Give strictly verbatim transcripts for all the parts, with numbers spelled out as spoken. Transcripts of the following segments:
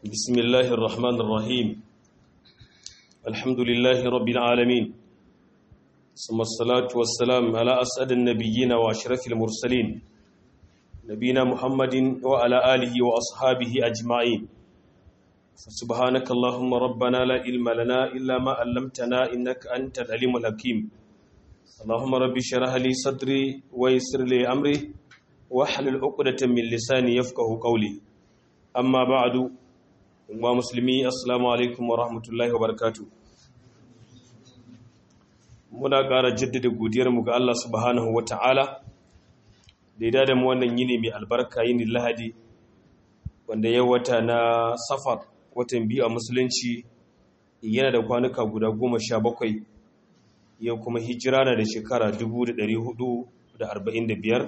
بسم الله الرحمن الرحيم الحمد لله رب العالمين ثم الصلاة والسلام على أسعد النبيين وأشرف المرسلين نبينا محمد وعلى آله وأصحابه أجمعين سبحانك اللهم ربنا لا علم لنا إلا ما علمتنا إنك أنت العليم الحكيم اللهم رب اشرح لي صدري ويسر لي أمري واحلل عقدة من لساني يفقه قولي أما بعد wa musulmi assalamu alaikum wa rahmatullahi wa barakatuh. Muna ƙara jaddada godiyarmu ga Allah subhanahu wa ta'ala da ya da mu wannan yini mai albarka yini lahadi wanda ya wata na safar watan biyu a musulunci yana da kwanuka guda goma sha bakwai yau kuma hijira na da shekara dubu da ɗari hudu da arba'in da biyar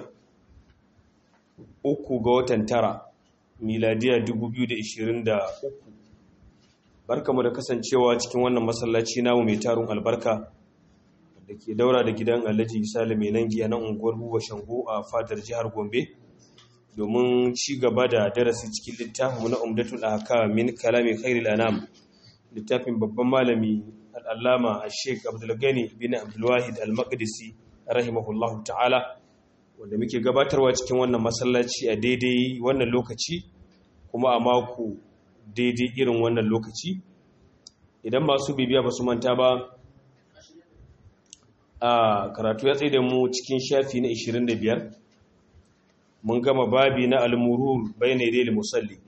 uku ga watan tara miladiya dubu biyu da ishirin da uku. Barkamu da kasancewa cikin wannan masallaci namu mai tarun albarka da ke daura da gidan Alhaji Isa mai nangi a nan unguwar Buba Shango a fadar jihar Gombe domin ci gaba da darasi cikin littafin na Umdatul Ahkam min kalami khairil anam, littafin babban malami al-Allama Sheikh Abdul Gani bin Abdul Wahid Al-Maqdisi rahimahullahu ta'ala, wanda muke gabatarwa cikin wannan masallaci a daidai wannan lokaci kuma a mako daidai irin wannan lokaci. Idan masu bibiya ba su manta ba, a karatu ya tsaye da mu cikin shafi na ishirin da biyar mun gama babi na al-murur bayna yadayil musalli,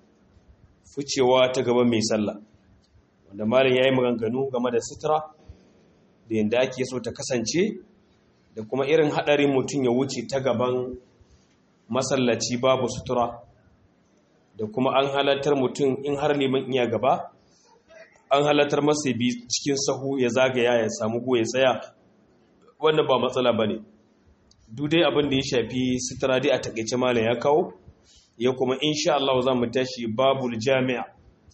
ficewa ta gaban mai sallah, wanda malam yayi maganganu game da sutura da yanda ake so ta kasance da kuma irin haɗarin mutum ya wuce ta gaban masallaci babu sutura, da kuma an halartar mutum in har neman iya gaba an halartar masa bi cikin sahu ya zagaya ya samu go ya tsaya, wannan ba matsala ba ne. Dudai abin da ya shafi sutura dai a takaice malam ya kawo, ya kuma insha Allah za mu tashi babu jami'a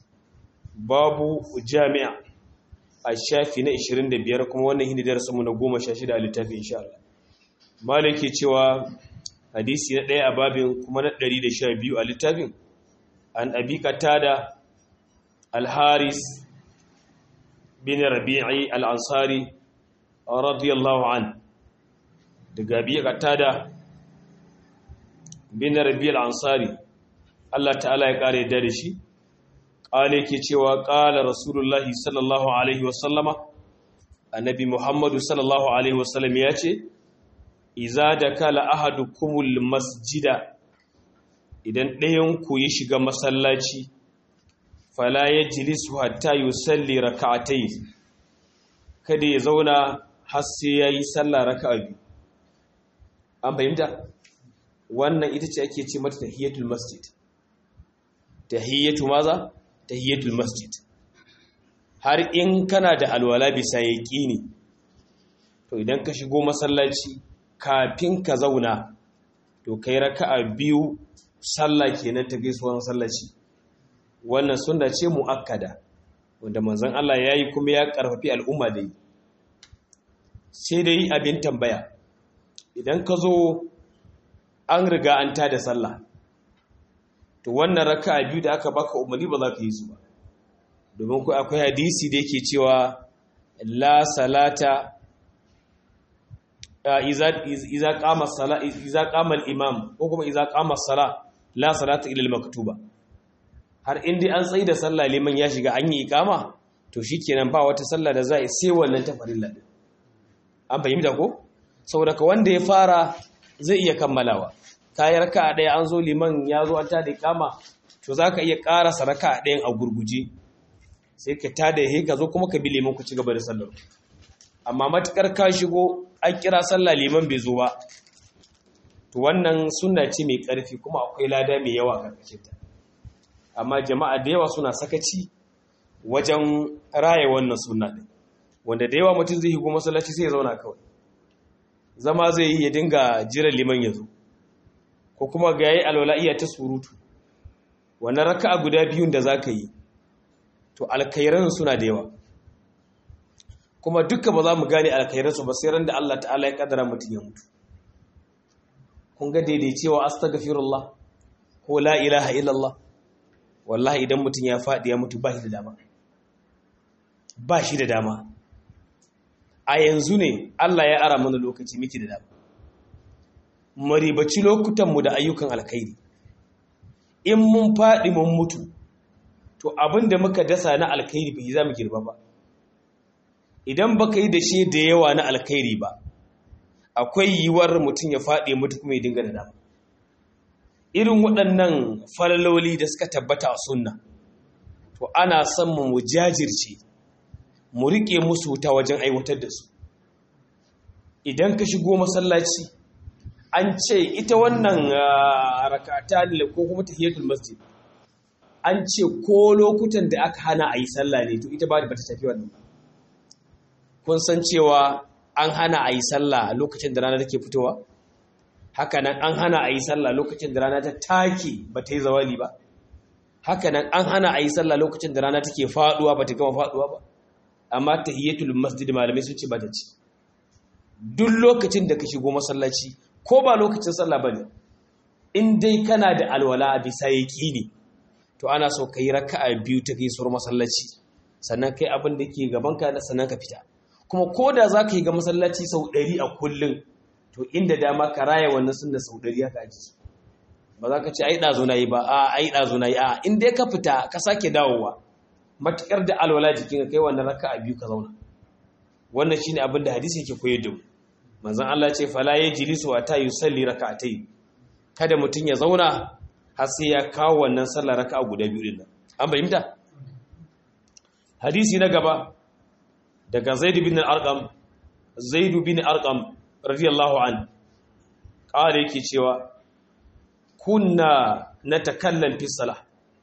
babu jami'a a shafi na ishirin da biyar, kuma wannan hindi darasinmu na goma sha shida a littafi insha Allah. Malam ke cewa hadisi na ɗaya a babin kuma na ɗari da sha biyu a littafin, an abi qatada al-haris bin rabi'i al-ansari radiyallahu an, daga abi qatada bin rabi'i al-ansari Allah ta'ala ya kare da shi, ƙale ke cewa ƙala rasulullahi sallallahu alaihi wasallama, annabi muhammadu sallallahu alaihi wasallam ya ce, iza da kala ahadukumul masjida, idan ɗayanku ya shiga masallaci, fala ya jilisu hatta yi salli raka'atai, kada ya zauna har sai ya yi sallah raka'a biyu. An fahimta? Wannan ita ce ake ce mata tahiyyatul masjid. Tahiyyatu maza? Tahiyyatul masjid. Har in kana da alwala bisa yaqini, to idan ka shigo masallaci kafin ka zauna to kai raka'a biyu sallah kenan ta gaisuwar masallaci. Wannan sunna ce muakkada wanda manzon Allah yayi kuma ya karfafi al'umma da yi. Sai dai abin tambaya, idan ka zo an riga an tada sallah, to wannan raka'a biyu da aka baka umarni ba za ka yi su ba, domin ku akwai hadisi da yake cewa la salata iza iza qama sala iza qama al-imam, ko kuma iza qama sala la salata illa al-maktuba. Har inda an tsayi da sallah liman ya shiga an yi iqama, to shikenan ba wata sallah da za a sai wannan ta farilla din. An fahimta ko? Saboda ka wanda ya fara zai iya kammalawa. Kayar raka'a ɗaya an zo liman ya zo an tada iqama, to zaka iya ƙarasa raka'a ɗayan a gurguje, sai ka tada he ka zo kuma ka bi liman ku ci gaba da sallar. Amma matukar ka shigo an kira sallah liman bai zo ba, to wannan sunna ce mai ƙarfi kuma akwai lada mai yawa karkashin ta. Amma jama'a da yawa suna sakaci wajen raye wannan sunna din, wanda da yawa mutum zai higo masallaci sai ya zauna kawai, zama zai yi ya dinga jiran liman ya zo, ko kuma ga yayi alwala iya ta surutu. Wannan raka'a guda biyun da zaka yi, to alkhairan suna da yawa, kuma duka ba za mu gane alkhairan su ba sai ran da Allah ta'ala ya kaddara mutum ya mutu. Kun ga daidai cewa astaghfirullah ko la ilaha illallah, wallahi idan mutum ya faɗi ya mutu ba shi da dama ba shi da dama a yanzu ne Allah ya ara mana lokaci miki da dama maribaci lokutanmu da ayyukan alkhairi in mun faɗi mun mutu to abinda muka dasa na alkhairi bai za mu girba ba idan baka yi da shi da yawa na alkhairi ba akwai yiwuwar mutum ya faɗi mutu kuma ya dinga da dama irin waɗannan falaloli da suka tabbata a sunna to ana son mu jajirce mu riƙe musu ta wajen aiwatar da su idan ka shigo masallaci an ce ita wannan rakata ne ko kuma tahiyatul masjid an ce ko lokutan da aka hana a yi sallah ne to ita ba ta tafi wannan kun san cewa an hana a yi sallah lokacin da rana take fitowa hakanan an hana a yi sallah lokacin da rana ta take ba ta yi zawali ba hakanan an hana a yi sallah lokacin da rana take faduwa ba ta gama faduwa ba amma tahiyatul masjid malamai sun ce ba ta ci duk lokacin da ka shigo masallaci ko ba lokacin sallah bane in dai kana da alwala bisa yaqini to ana so kai raka'a biyu ta gaisuwar masallaci sannan kai abin da ke gaban ka sannan ka fita kuma koda zaka yi ga masallaci sau ɗari a kullun to inda dama ka raya wannan sunna sau ɗari haka aji ba za ka ce ai dazo nayi ba a ai dazo nayi a in dai ka fita ka sake dawowa matukar da alwala jikin ka kai wannan raka'a biyu ka zauna wannan shine abin da hadisi yake koyar da mu manzon Allah ce fala yajlisu wa ta yusalli rak'atayn kada mutun ya zauna har sai ya kawo wannan sallar raka'a guda biyu din nan an bayyana hadisi na gaba daga Zaid bin al-Arqam Zaid bin Arqam radiyallahu an kare yake cewa kunna natakallam fi salah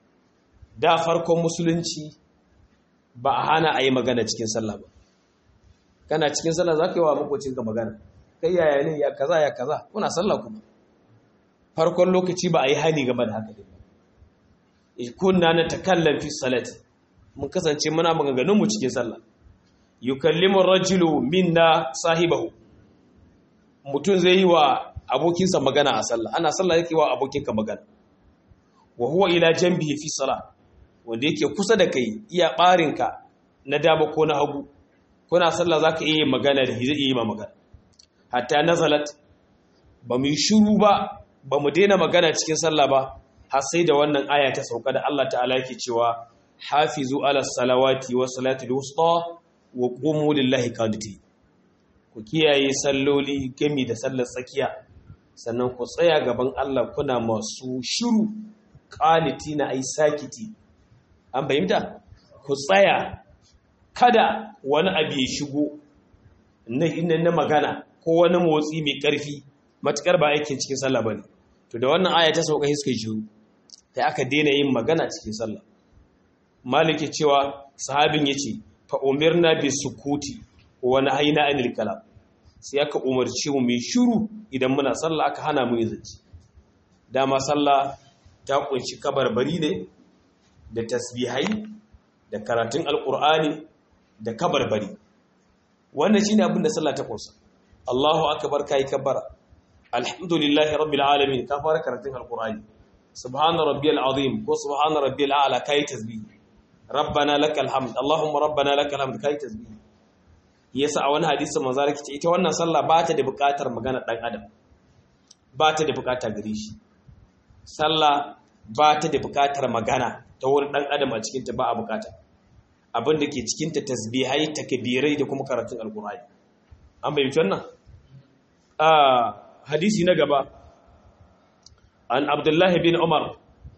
da farkon musulunci ba a hana ayi magana cikin sallah ba kana cikin sallah za ka yi wa makocinka magana kai yaya ne ya kaza ya kaza kuna sallah kuma farkon lokaci ba a yi hani game da haka dai kunna na takallam fi salati mun kasance muna maganganun mu cikin sallah yukallimu ar-rajulu minna sahibahu mutun zai yi wa abokinsa magana a sallah ana sallah yake wa abokinka magana wa huwa ila janbihi fi salah wanda yake kusa da kai iya barinka na dama ko na hagu kuna sallah zaka iya magana da zai iya magana hatta nazalat ba mu yi shiru ba ba mu daina magana cikin sallah ba har sai da wannan aya ta sauka da Allah ta'ala yake cewa hafizu ala salawati wa salatul wusta wa qumu lillahi qanitin ku kiyaye salloli gami da sallar tsakiya sannan ku tsaya gaban Allah kuna masu shiru qanitina ai sakiti an bayyana ku tsaya kada wani abu ya shigo na magana ko wani motsi mai ƙarfi matukar ba aikin cikin sallah bane to da wannan aya ta sauka suka shiru sai aka daina yin magana cikin sallah maliki cewa sahabin yace fa umirna bi sukuti wa nahayna anil kalam sai aka umarci mu mai shiru idan muna sallah aka hana mu yin zance dama sallah ta kunshi kabarbari ne da tasbihai da karatun alqur'ani da kabarbari wannan shine abin da sallah ta kosa Allahu akbar kai kabbara alhamdulillahi rabbil alamin ka fara karatun alqur'ani subhana rabbiyal azim ko subhana rabbiyal a'la kai tasbih rabbana lakal hamd allahumma rabbana lakal hamd kai tasbih yasa a wani hadisi manzo Allah ce ita wannan sallah ba ta da buƙatar magana dan adam ba ta da buƙata gare shi sallah ba ta da buƙatar magana ta wurin dan adam a cikin ta ba a buƙata abin da ke cikinta tasbihai takbirai da kuma karatun alkur'ani an bayyana wannan a hadisi na gaba an abdullah bin umar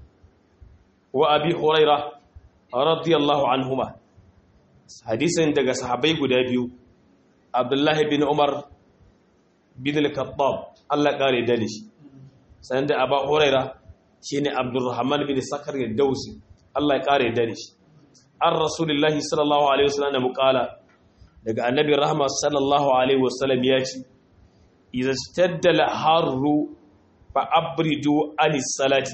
wa abi huraira radiyallahu anhuma hadisin daga sahabbai guda biyu abdullah bin umar bin al-khattab Allah kare da shi sanan da abu huraira shine abdurrahman bin sakar ad-dawsi Allah ya kare da shi an rasulullahi sallallahu alaihi wasallam da muqala daga annabi rahma sallallahu alaihi wasallam ya ce idza stadda al-harru fa abridu anis salati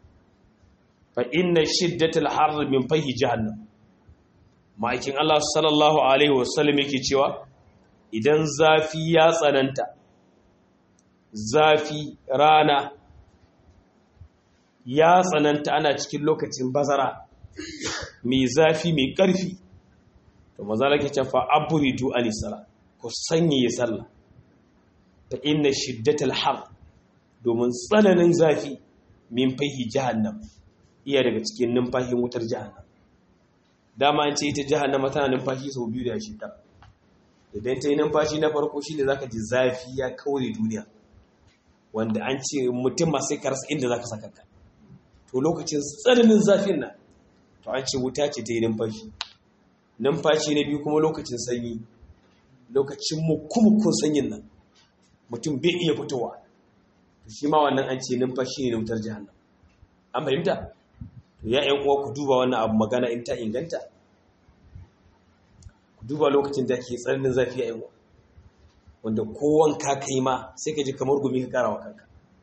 fa inna shiddatal harri min fahi jahannam ma'aikin Allah sallallahu alaihi wasallam yake cewa idan zafi ya tsananta zafi rana ya tsananta ana cikin lokacin bazara mai zafi mai ƙarfi to maza lake ce fa abridu anisala ku sanye sallah ta inna shiddatal har domin tsananin zafi min fahi jahannam iya daga cikin numfashin wutar jahannam dama an ce ita jahannama tana numfashi sau biyu da shida idan ta yi numfashi na farko shine zaka ji zafi ya kaure duniya wanda an ce mutum ma sai ka rasa inda zaka saka ka to lokacin tsananin zafin nan to an ce wuta ce ta yi numfashi numfashi na biyu kuma lokacin sanyi lokacin mukumukun sanyin nan mutum bai iya fitowa to shi ma wannan an ce numfashi ne na wutar jahannam an fahimta to ya ƴan uwa ku duba wannan abu magana in ta inganta ku duba lokacin da ke tsananin zafi a ƴan uwa wanda kowanka kai ma sai ka ji kamar gumi ka karawa kanka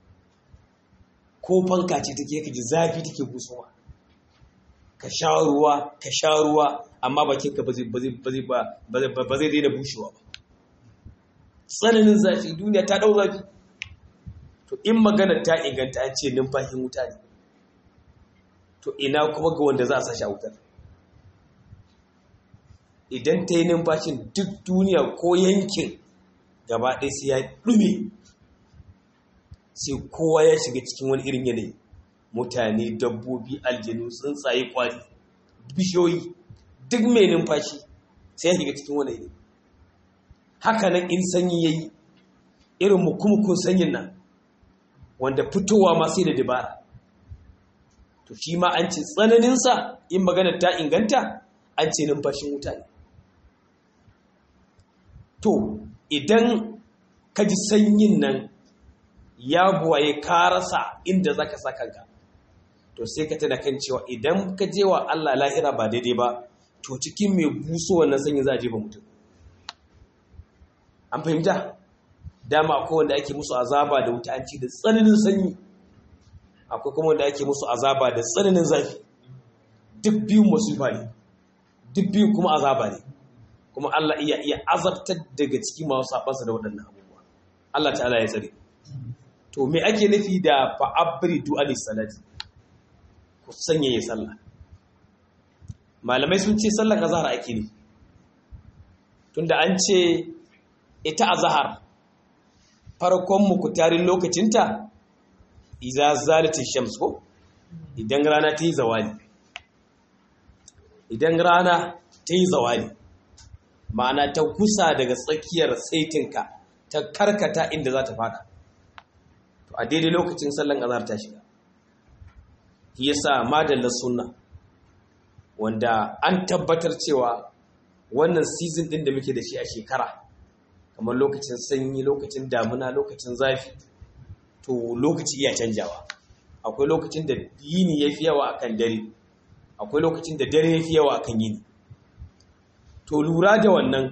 ko fanka ce take ka ji zafi take busowa ka sha ruwa ka sha ruwa amma bakinka ba zai ba zai ba zai daina bushewa ba tsananin zafi duniya ta dau zafi to in magana ta inganta an ce numfashin wuta ne to ina kuma ga wanda za a sashi a wutar idan ta yi numfashin duk duniya ko yankin gaba ɗaya sai ya ɗume sai kowa ya shiga cikin wani irin yanayi mutane dabbobi aljanu tsuntsaye kwari bishiyoyi duk mai numfashi sai ya shiga cikin wani yanayi haka nan in sanyi ya yi irin mukumukun sanyin nan wanda fitowa ma sai da dabara to shi ma an ce tsananinsa in magana ta inganta an ce numfashin wuta ne to idan ka ji sanyin nan ya buwaye ka rasa inda za ka sa kanka to sai ka tana kan cewa idan ka je wa Allah lahira ba daidai ba to cikin mai buso wannan sanyin za a jefa mutum an fahimta dama akwai wanda ake musu azaba da wuta an ci da tsananin sanyi akwai kuma wanda ake musu azaba da tsananin zafi duk biyu musifa ne duk biyu kuma azaba ne kuma Allah iya iya azabtar daga cikin masu sabansa da waɗannan abubuwa Allah ta'ala ya tsare to me ake nufi da fa'abridu alis salati ku sanya ya sallah malamai sun ce sallar azhar ake ne tunda an ce ita azhar farkon mukutarin lokacinta iza zalati shams ko idan rana ta yi zawali idan rana ta yi zawali ma'ana ta kusa daga tsakiyar saitinka ta karkata inda za ta fada to a daidai lokacin sallan azhar ta shiga yasa madallar sunna wanda an tabbatar cewa wannan season din da muke da shi a shekara kamar lokacin sanyi lokacin damuna lokacin zafi to lokaci iya canjawa akwai lokacin da yini yafi yawa akan dare akwai lokacin da dare yafi yawa akan yini to lura da wannan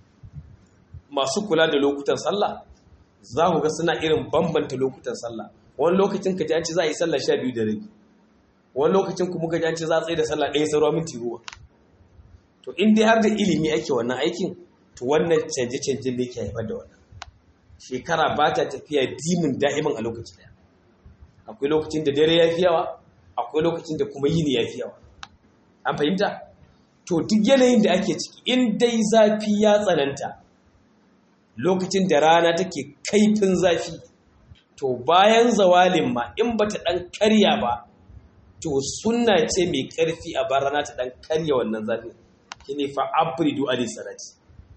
masu kula da lokutan sallah za ku ga suna irin bambanta lokutan sallah wani lokacin ka ji an ce za a yi sallah sha biyu da rabi wani lokacin kuma ka ji an ce za a tsaye da sallah ɗaya sauran minti goma to in dai har da ilimi ake wannan aikin to wannan canje-canje ne ke haifar da wannan shekara ba ta tafiya dimin da'iman a lokaci daya akwai lokacin da dare ya fi yawa akwai lokacin da kuma yini ya fi yawa an fahimta to duk yanayin da ake ciki in dai zafi ya tsananta lokacin da rana take kaifin zafi to bayan zawalin ma in bata dan karya ba to sunna ce mai karfi a bar rana ta dan karya wannan zafi shine fa abridu ali salati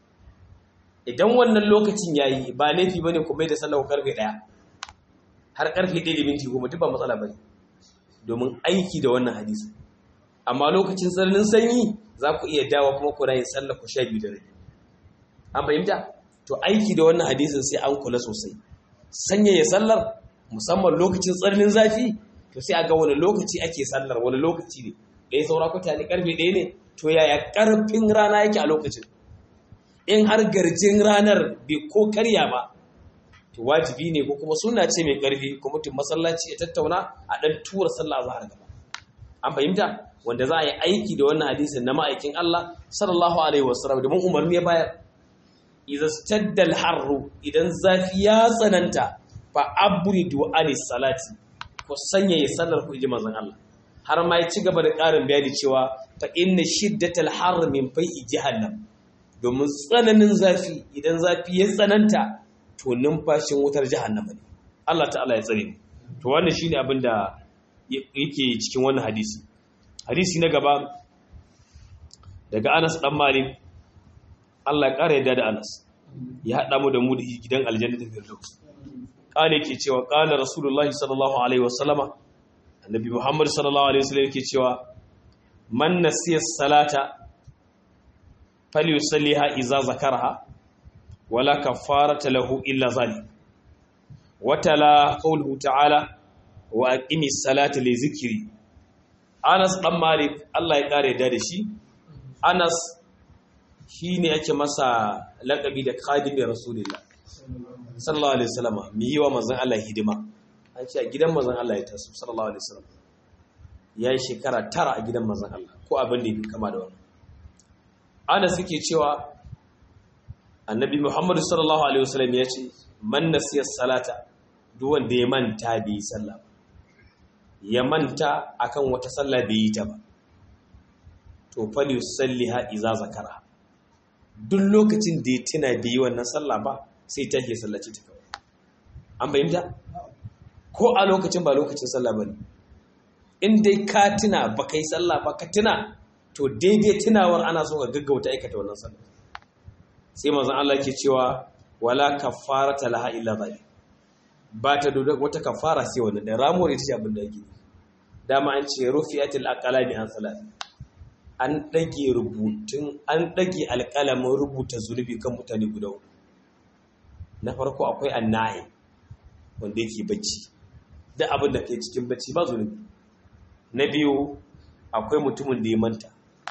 idan wannan lokacin yayi ba laifi bane kuma da sallar karfe daya har karfe ɗaya da minti goma duk ba matsala bane domin aiki da wannan hadisi amma lokacin tsananin sanyi za ku iya dawo kuma ku rayin sallar ku sha biyu da rabi an fahimta to aiki da wannan hadisin sai an kula sosai sanyaya sallar musamman lokacin tsananin zafi to sai a ga wani lokaci ake sallar wani lokaci ne ɗaya saura kwata ne karfe ɗaya ne to yaya karfin rana yake a lokacin in har garjin ranar bai ko karya ba to wajibi ne ko kuma sunna ce mai karfi ko mutum masallaci ya tattauna a dan tura sallah azhar gaba an fahimta wanda za a yi aiki da wannan hadisin na ma'aikin Allah sallallahu alaihi wasallam da mun umarni ya bayar idza stadda al-harru idan zafi ya tsananta fa abridu anis salati ku sanya ya sallar ku ji manzon Allah har ma ya ci gaba da ƙarin bayani cewa fa inna shiddatal har min fai'i jahannam domin tsananin zafi idan zafi ya tsananta to numfashin wutar jahannama ne Allah ta'ala ya tsare mu to wannan shine abin da yake cikin wannan hadisi hadisi na gaba daga Anas dan Malik Allah ya ƙara yadda da Anas ya haɗa mu da mu da gidan aljanna da firdaus kale yake cewa qala rasulullahi sallallahu alaihi wasallama annabi muhammad sallallahu alaihi wasallam yake cewa man nasiya salata falyusalliha idza zakaraha wala kafarata lahu illa zalik wa tala qawluhu ta'ala wa aqimis salata li zikri Anas dan Malik Allah ya kare da shi Anas shine yake masa laqabi da khadimin rasulullah sallallahu alaihi wasallam mi yi wa manzon Allah hidima an ce a gidan manzon Allah ya taso sallallahu alaihi wasallam yayi shekara tara a gidan manzon Allah ko abin da yake kama da wannan ana suke cewa annabi Muhammad sallallahu alaihi wasallam ya ce man nasiya salata duk wanda ya manta bai sallah ya manta akan wata sallah bai yi ta ba to fal yusalliha idza zakara duk lokacin da ya tuna bai yi wannan sallah ba sai ta ke sallaci ta kawai an bayyanta ko a lokacin ba lokacin sallah bane in dai ka tuna ba kai sallah ba ka tuna to daidai tunawar ana so ka gaggauta aikata wannan sallah sai manzon Allah ke cewa wala kafarata laha illa zalik ba ta da wata kafara sai wannan da ramuwar ita ce abin da yake dama an ce rufi'atil aqlami an salat an dage rubutun an dage alƙalamin rubuta zunubi kan mutane guda uku na farko akwai annahi wanda yake bacci da abin da ke cikin bacci ba zunubi na biyu akwai mutumin da ya manta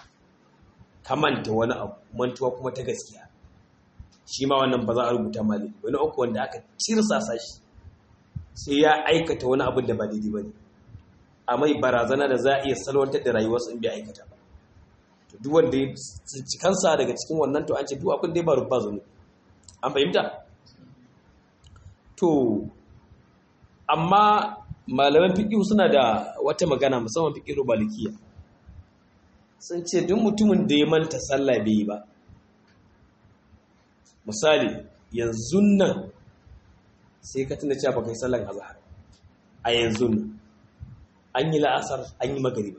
ka manta wani abu mantuwa kuma ta gaskiya shi ma wannan ba za a rubuta mali wani uku wanda aka cirsasa shi sai ya aikata wani abin da ba daidai ba ne a mai barazana da za a iya salwantar da rayuwarsa in bai aikata ba to duk wanda ya tsinci kansa daga cikin wannan to an ce duk abin da ya ba rubuta zunubi an fahimta to amma malaman fiqh suna da wata magana musamman fiqh malikiya sun ce duk mutumin da ya manta sallah bai yi ba misali yanzu nan sai ka tuna cewa baka yi sallar azhar a yanzu nan an yi la'asar an yi magriba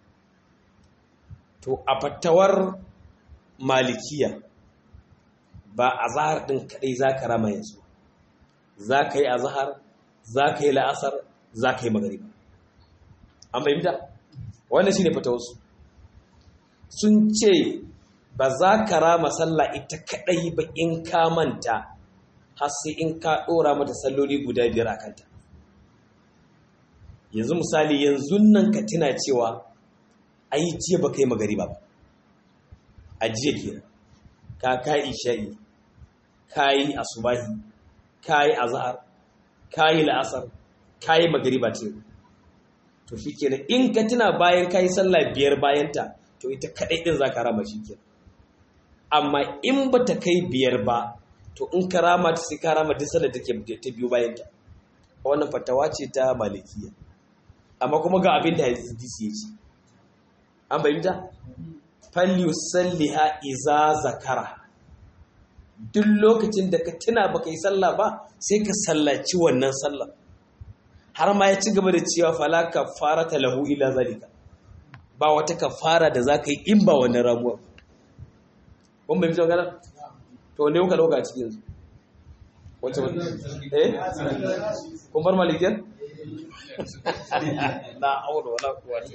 to a fattawar malikiya ba azhar din kadai zaka rama yanzu zaka yi azhar zaka yi la'asar zaka yi magriba an bayyana wannan shine fatawarsu sun ce ba za ka rama sallah ita kadai ba in ka manta har sai in ka dora mata salloli guda biyar a kanta yanzu misali yanzu nan ka tuna cewa ai jiya ba kai magariba ba a jiya kenan ka kai isha'i kai asubahi kai azhar kai la'asar kai magariba ce to shikenan in ka tuna bayan kai sallah biyar bayan ta to ita kadai din zaka rama shikenan amma in bata kai biyar ba to in ka rama ta sai ka rama duk sallar take ta biyo bayan ta wannan fatawa ce ta malikiya amma kuma ga abin da hadisi yace an bayyana fal yusalliha iza zakara duk lokacin da ka tuna baka yi sallah ba sai ka sallaci wannan sallah har ma ya ci gaba da cewa fala kafarata lahu illa zalika ba wata kafara da zaka yi in ba wannan ramuwa kun bai fito gana to ne kuka dauka cikin su wacce wani eh kun bar malikiyar na aure wala quwwata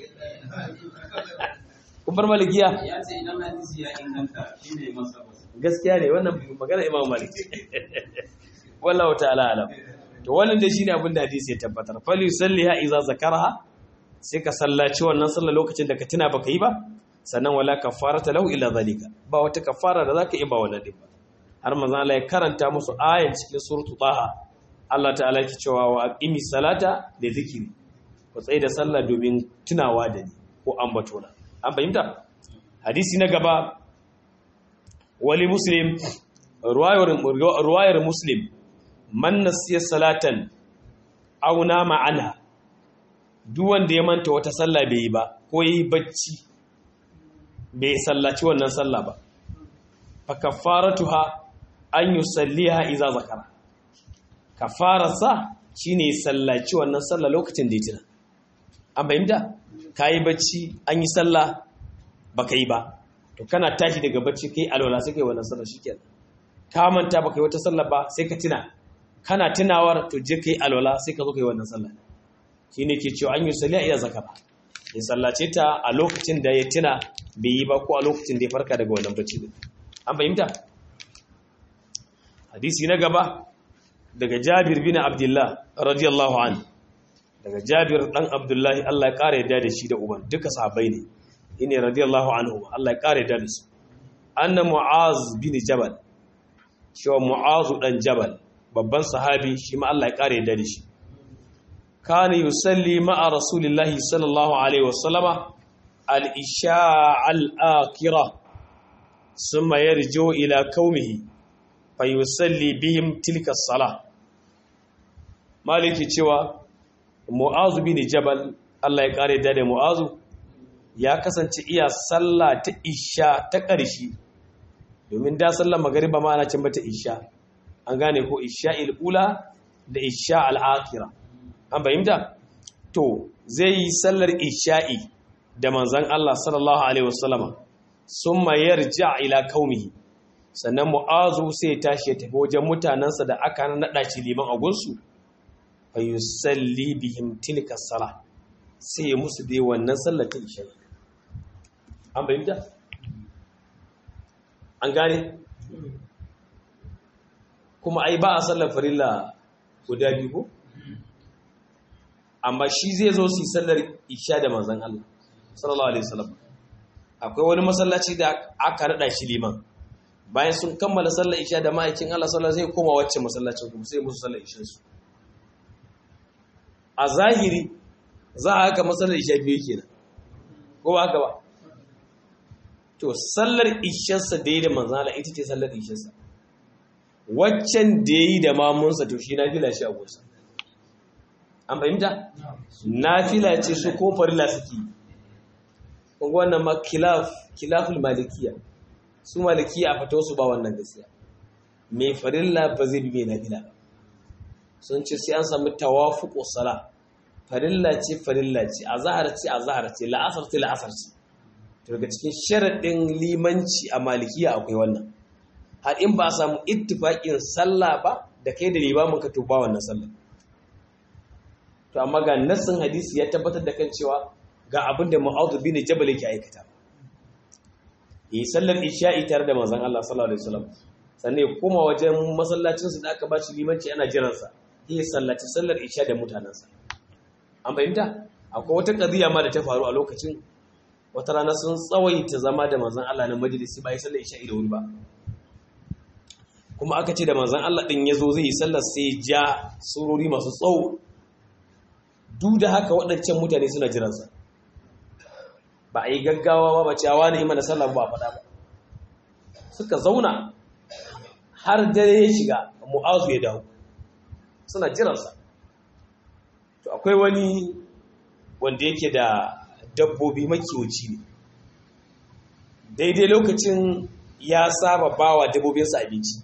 kun bar malikiya ya ce idan hadisi ya inganta shine masa gaskiya ne wannan magana Imam Malik wallahu ta'ala alam to wannan dai shine abin da hadisi ya tabbatar fal yusalliha idza zakaraha sai ka sallaci wannan sallar lokacin da ka tuna baka yi ba sannan wala kafarata lahu illa zalika ba wata kafara da zaka yi ba wannan din ba har manzo Allah ya karanta musu ayan cikin suratu taha Allah ta'ala yake cewa wa aqimi salata da zikiri ku tsaye da sallah domin tunawa da ni ko ambato na an fahimta hadisi na gaba wali muslim ruwayar ruwayar muslim man nasiya salatan aw nama anha duk wanda ya manta wata sallah bai yi ba ko yi bacci bai sallaci wannan sallah ba fa kaffaratuha an yusalliha idza zakara kafararsa shine sallaci wannan sallah lokacin da ya tuna an bayyana kai bacci an yi sallah baka yi ba to kana tashi daga bacci kai alwala sai kai wannan sallah shikenan ka manta baka yi wata sallah ba sai ka tuna kana tunawar to je kai alwala sai ka zo kai wannan sallah shine ke cewa an yi sallah iya zakara ya sallace ta a lokacin da ya tuna bai yi ba ko a lokacin da ya farka daga wannan bacci din an fahimta hadisi na gaba daga Jabir bin Abdullah radiyallahu anhu daga Jabir dan Abdullahi Allah ya kare yadda da shi da uban duka sahabbai ne ine radiyallahu anhu Allah ya kare yadda da su anna Mu'az bin Jabal shi wa Mu'az dan Jabal babban sahabi shi ma Allah ya kare yadda da shi kana yusalli ma'a rasulillahi sallallahu alaihi wasallama al-isha al-akhirah thumma yarju ila qaumihi fayusalli bihim tilka as-salah maliki cewa Mu'az bin Jabal Allah ya kare da Mu'az ya kasance iya sallah ta isha ta ƙarshe domin da sallar magriba ma ana cin mata isha an gane ko isha'il ula da isha al-akhirah an bayyana to zai yi sallar isha'i da manzon Allah sallallahu alaihi wasallama summa yarja ila qaumihi sannan Mu'azu sai ya tashi ya tafi wajen mutanansa da aka nada shi liman a gunsu fa yusalli bihim tilka salah sai ya musu dai wannan sallar ta isha an bayyana an gane kuma ai ba a sallar farilla guda biyu ko amma shi zai zo su yi sallar isha da manzon Allah sallallahu alaihi wasallam akwai wani masallaci da aka rada shi liman bayan sun kammala sallar isha da ma'aikin Allah sallallahu alaihi wasallam sai koma wacce masallacin kuma sai musu sallar isha su a zahiri za a haka masallar isha biyu kenan ko ba haka ba to sallar isharsa da yi da manzon Allah ita ce sallar isharsa waccan da yi da mamunsa to shi na fila shi a gosa an fahimta? Nafila ce su ko farilla suke kun wannan ma khilaf khilaful malikiya su malikiya a fito su ba wannan gaskiya mai farilla ba zai bi mai nafila sun ce sai an samu tawafuqu sala farilla ce farilla ce azhar ce azhar ce la'asar ce la'asar ce to daga cikin sharadin limanci a malikiya akwai wannan har in ba a samu ittifaqin sallah ba da kai da limamin ka to ba wannan sallah to amma ga nassin hadisi ya tabbatar da kan cewa ga abin da Mu'adh bin Jabal yake aikata yi sallar isha'i tare da manzon Allah sallallahu alaihi wasallam sannan ya koma wajen masallacin su da aka ba shi limanci ana jiran sa yi sallaci sallar isha da mutanansa an bayyana akwai wata qadiya ma da ta faru a lokacin wata rana sun tsawaita zama da manzon Allah na majalisi ba yi sallar isha'i da wuri ba kuma aka ce da manzon Allah din yazo zai yi sallar sai ja surori masu tsawo duk da haka waɗancan mutane suna jiransa ba a yi gaggawa ba ba cewa ne imana sallah ba a faɗa ba suka zauna har dare ya shiga Mu'azu ya dawo suna jiransa to akwai wani wanda yake da dabbobi makiwaci ne daidai lokacin ya saba bawa dabbobinsa abinci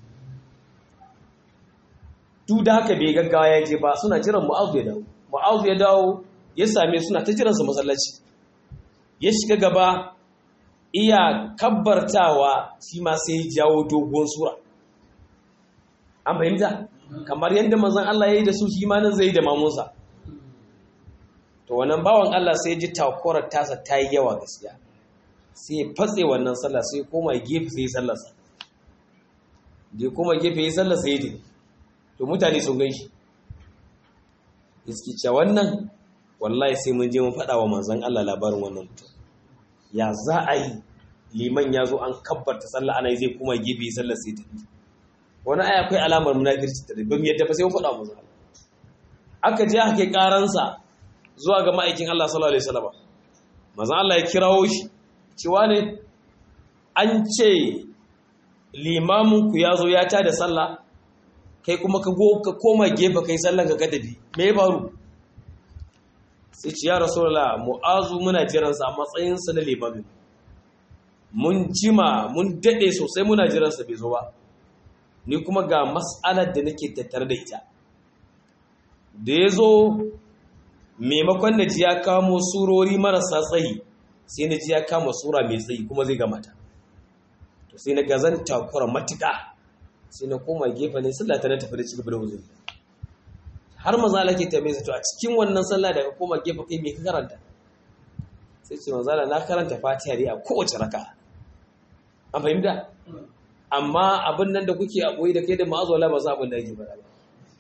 duk da haka bai gaggawa ya je ba suna jiran Mu'azu ya dawo Mu'azu ya dawo ya same suna ta jiransa masallaci ya shiga gaba iya kabbartawa shi ma sai ya jawo dogon sura an fahimta kamar yadda manzon Allah ya yi da su shi ma nan zai yi da mamunsa to wannan bawan Allah sai ya ji takorar tasa ta yi yawa gaskiya sai ya fatse wannan sallah sai ya koma gefe sai ya sallarsa da ya koma gefe ya sallarsa ya yi to mutane sun gan shi iski ce wannan wallahi sai mun je mun faɗa wa manzon Allah labarin wannan mutum ya za a yi liman ya zo an kabbarta sallah ana yi zai kuma gefe sallar sai ta wani aya akwai alamar munafirci ta ban yadda ba sai mun faɗa wa manzon Allah aka je aka kai karansa zuwa ga ma'aikin Allah sallallahu alaihi wasallam manzon Allah ya kirawo shi cewa ne an ce limamin ku ya zo ya tada sallah kai kuma ka go ka koma gefe kai sallan ka kadabi me ya faru sai ce ya rasulullah mu'azu muna jiransa a matsayinsa na limamin mun jima mun dade sosai muna jiransa bai zo ba ni kuma ga mas'alar da nake tattare da ita da ya zo maimakon da ji ya kamo surori marasa tsayi sai na ji ya kama sura mai tsayi kuma zai gama ta to sai na gazan takura matuƙa sai na koma gefe ne sallah ta na tafi da cigaba da uzuri har mazala ke tambaye sa to a cikin wannan sallah da ka koma gefe kai me ka karanta sai ce mazala na karanta fatiha dai a kowace raka an fahimta amma abin nan da kuke a boye da kai da ma'azu wala ba za abin da yake faɗa ba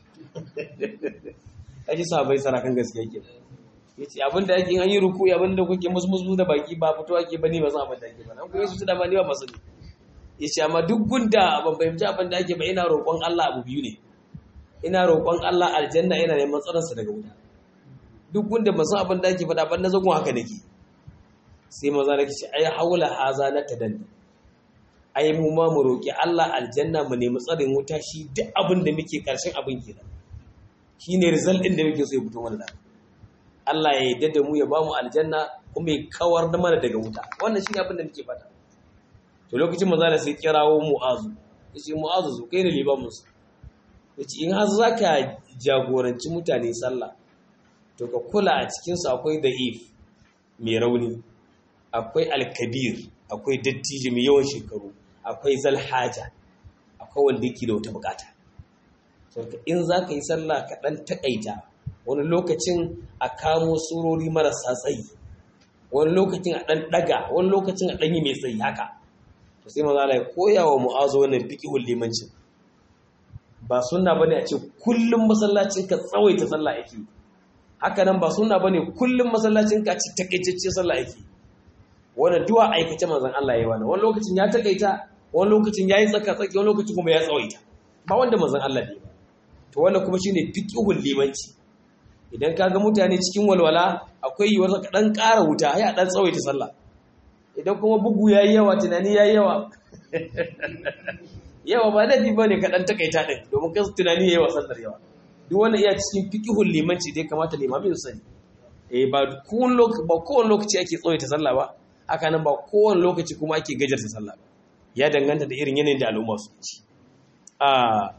ake sa bai sarakan gaskiya ke yace abin da yake an yi ruku abin da kuke musmusu da baki ba fito ake bane ba za abin da yake faɗa an koyi su da ba ni ba masu yace amma duk gunda ban fahimci abin da ake ba ina roƙon Allah abu biyu ne ina roƙon Allah aljanna ina neman tsaronsa daga wuta duk gunda ba san abin da ake faɗa ban na zagon haka nake sai maza da kici ai haula haza na tadanni ai mu ma mu roƙi Allah aljanna mu nemi tsarin wuta shi duk abin da muke karshen abin kenan shine result din da muke so ya fito mana da Allah ya yarda da mu ya ba mu aljanna kuma ya kawar da mana daga wuta wannan shine abin da muke fata to lokacin maza da sai kirawo mu'azu yace mu'azu zo kai ne limamin su yace in har zaka jagoranci mutane sallah to ka kula a cikin su akwai da'if mai rauni akwai alkabir akwai dattijo mai yawan shekaru akwai zalhaja akwai wanda yake da wata bukata saboda in zaka yi sallah ka dan takaita wani lokacin a kamo surori marasa tsayi wani lokacin a dan daga wani lokacin a dan yi mai tsayi haka to sai manzo Allah ya koya wa mu'azu wannan fiqhul limancin ba sunna bane a ce kullum masallacin ka tsawaita sallah yake haka nan ba sunna bane kullum masallacin ka ci takeitacce sallah yake wanda duwa aikace manzon Allah yayi wannan wani lokacin ya takaita wani lokacin yayi tsaka tsaki wani lokacin kuma ya tsawaita ba wanda manzon Allah ne to wannan kuma shine fiqhul limanci idan kaga mutane cikin walwala akwai yiwuwar ka dan ƙara wuta ya dan tsawaita sallah idan kuma bugu yayi yawa tunani yayi yawa yawa ba laifi bane ka dan takaita din domin kan tunani yayi wa sallar yawa duk wannan iya cikin fiqhul limanci dai kamata limami ya sani eh ba kowane lokaci ba kowane lokaci ake tsawaita sallah ba haka nan ba kowane lokaci kuma ake gajarta sallah ba ya danganta da irin yanayin da al'umma su ci a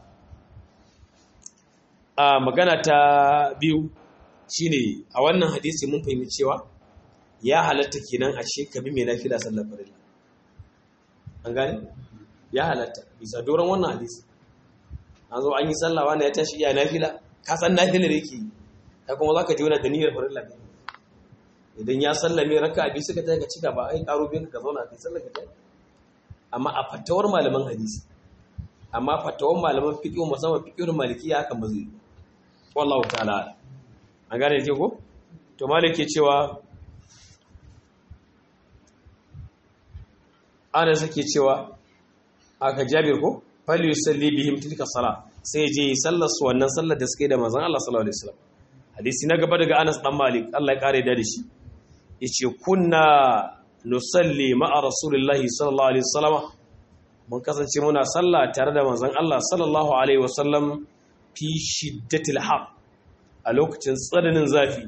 a magana ta biyu shine a wannan hadisi mun fahimci cewa ya halatta kenan a shekabi mai nafila sallar farilla an gane ya halatta bisa doron wannan hadisi an zo an yi sallah wani ya tashi iya nafila ka san nafila da yake ta kuma zaka ji wani da niyyar farilla ne idan ya sallame raka'a bi suka tayi ka cika ba ai karo bin ka zauna kai sallar ka tayi amma a fatawar malaman hadisi amma fatawar malaman fiqh musamman fiqhul malikiya haka ba zai wallahu ta'ala an gane ke ko to malike cewa ana sake cewa aka Jabir ko fal yusalli bihim tilka sala sai je sallar su wannan sallar da suke da manzon Allah sallallahu alaihi wasallam hadisi na gaba daga Anas dan Malik Allah ya kare da shi yace kunna nusalli ma'a rasulillahi sallallahu alaihi wasallam mun kasance muna sallah tare da manzon Allah sallallahu alaihi wasallam fi shiddatil har a lokacin tsananin zafi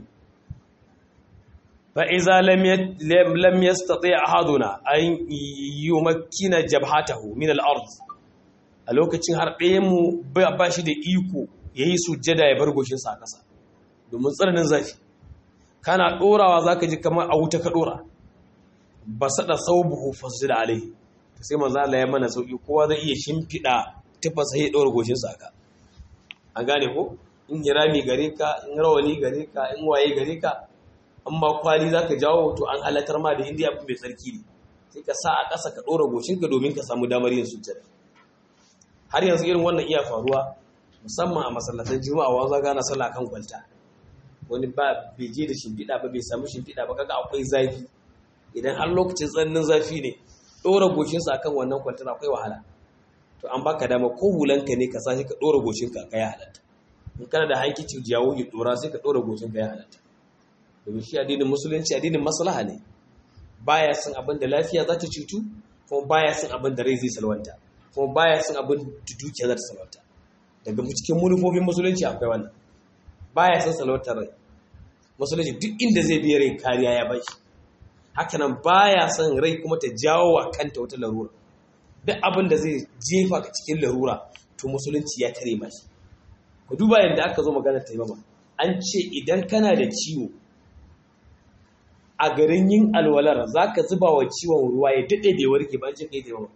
fa iza lam lam yastati ahaduna an yumakkina jabhatahu min al-ard a lokacin har ɗayan mu ba shi da iko yayi sujjada ya bar goshin sa a ƙasa domin tsananin zafi kana dorawa zaka ji kamar a wuta ka dora basada saubuhu fasjid alaihi sai manzo Allah ya mana sauki kowa zai iya shimfida tafasa ya dora goshin sa aka an gane ko in hirami gare ka in rawani gare ka in waye gare ka amma kwali zaka jawo to an halatar ma da indiya mai tsarki ne sai ka sa a ƙasa ka dora goshin ka domin ka samu damar yin sujjada har yanzu irin wannan iya faruwa musamman a masallatan juma'a wa za gana sallah kan kwalta wani ba bai je da shimfiɗa ba bai samu shimfiɗa ba kaga akwai zafi idan har lokacin tsananin zafi ne dora goshin sa akan wannan kwaltar akwai wahala to an baka dama ko hulanka ne ka sashi ka dora goshin ka kai halatta in kana da hankici jawo ya dora sai ka dora goshin ka ya halatta domin shi addinin musulunci addinin maslaha ne baya son abin da lafiya za ta cutu kuma baya son abin da rai zai salwanta kuma baya son abin da dukiya za ta salwanta daga cikin manufofin musulunci akwai wannan baya son salwantar rai musulunci duk inda zai biya rai kariya ya bashi. Haka nan baya son rai kuma ta jawo wa kanta wata larura. Duk abin da zai jefa ka cikin larura to musulunci ya tare mashi. Ku duba yadda aka zo magana taimama. An ce idan kana da ciwo a garin yin alwalar za ka zuba wa ciwon ruwa ya daɗe bai warke ba, an ce ka yi taimama.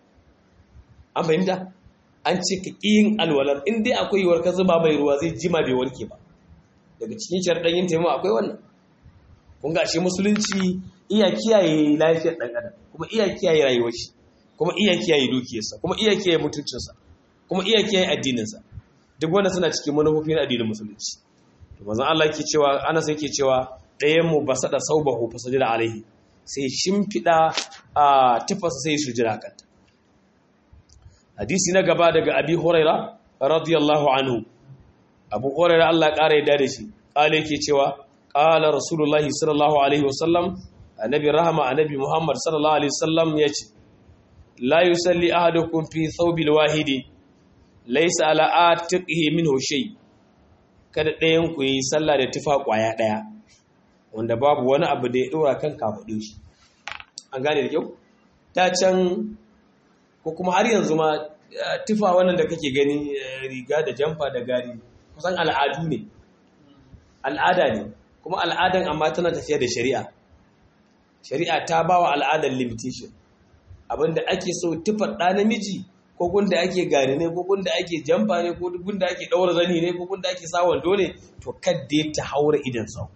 An fahimta? An ce ka ƙi yin alwalar in dai akwai yiwuwar ka zuba mai ruwa zai jima bai warke ba. Daga cikin sharɗan yin taimama akwai wannan. Kun ga ashe musulunci iya kiyaye lafiyar ɗan adam, kuma iya kiyaye rayuwar shi, kuma iya kiyaye dukiyarsa, kuma iya kiyaye mutuncinsa, kuma iya kiyaye addininsa. Duk wanda suna cikin manufofi na addinin musulunci. To manzon Allah yake cewa, Anas yake cewa ɗayan mu basada saubahu fasajada alaihi, sai shimfida a tufasa sai sujira kanta. Hadisi na gaba daga Abi Huraira radiyallahu anhu. Abu Huraira Allah ƙara yarda da shi, kale yake cewa qala rasulullahi sallallahu alaihi wasallam, annabi rahama annabi Muhammad sallallahu alaihi wasallam yace la yusalli ahadukum fi thawbil wahidi laysa ala atiqihi minhu shay. Kada ɗayan ku yi sallah da tufa kwaya ɗaya wanda babu wani abu da ya dora kan kafadin shi. An gane da kyau? Ta can ko kuma har yanzu ma tufa wannan da kake gani, riga da jamfa da gari, kusan al'adu ne. Al'ada ne, kuma al'adan amma tana tafiya da shari'a. Shari'a ta ba wa al'adar limitation. Abinda ake so tufar ɗa namiji, ko gunda ake gari ne, ko gunda ake jamfa ne, ko gunda ake ɗaura zani ne, ko gunda ake sa wando ne, to kadda ta haura idan sau.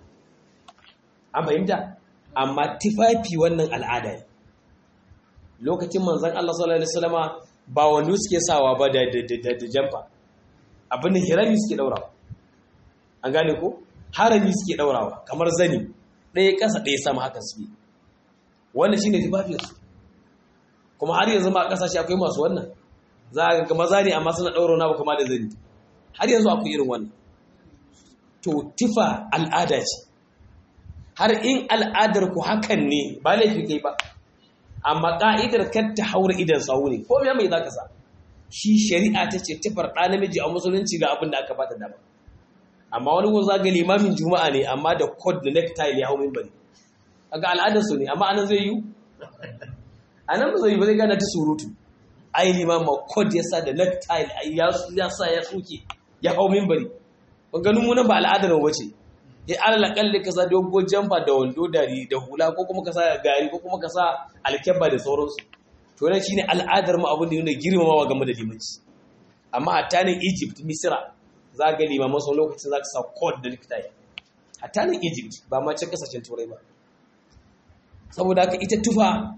An fahimta? Amma tufafi wannan al'ada ne. Lokacin manzon Allah sallallahu alaihi wasallama ba wando suke sawa ba da da jamfa. Abin da hirami suke ɗaurawa. An gane ko? Harami suke ɗaurawa kamar zani, ɗaya ƙasa ɗaya sama haka suke. Wannan shine tufafinsu. Kuma har yanzu ma a ƙasashe akwai masu wannan. Za a ga maza ne amma suna ɗaura na kuma da zani. Har yanzu akwai irin wannan. To tufa al'ada ce. Har in al'adar ku hakan ne ba laifi kai ba. Amma ka'idar kar ta haura idan sawu ne. Ko me mai zaka sa? Shi shari'a ta ce tufar ɗa namiji a musulunci ga abin da aka bata dama. Amma wani gun zaga limamin juma'a ne amma da code da necktie ya hau minbari. Kaga al'adar su ne amma anan zai yi. Anan ba zai yi ba, zai gana ta surutu. Ai limam ma code ya sa da necktie ya ya sa ya tsuke ya hau minbari. Ban ganin mu nan ba al'adar mu bace. Ya alal kalli ka sa dogo jamfa da wando dari da hula, ko kuma ka sa gari, ko kuma ka sa alkebba da sauransu. To ne shine al'adar mu, abin da yana girmamawa game da limanci. Amma hatta ne Egypt, Misra, za ga limaman sau lokacin za ka sa code da necktie. Hatta ne Egypt, ba ma can kasashen turai ba. Saboda haka ita tufa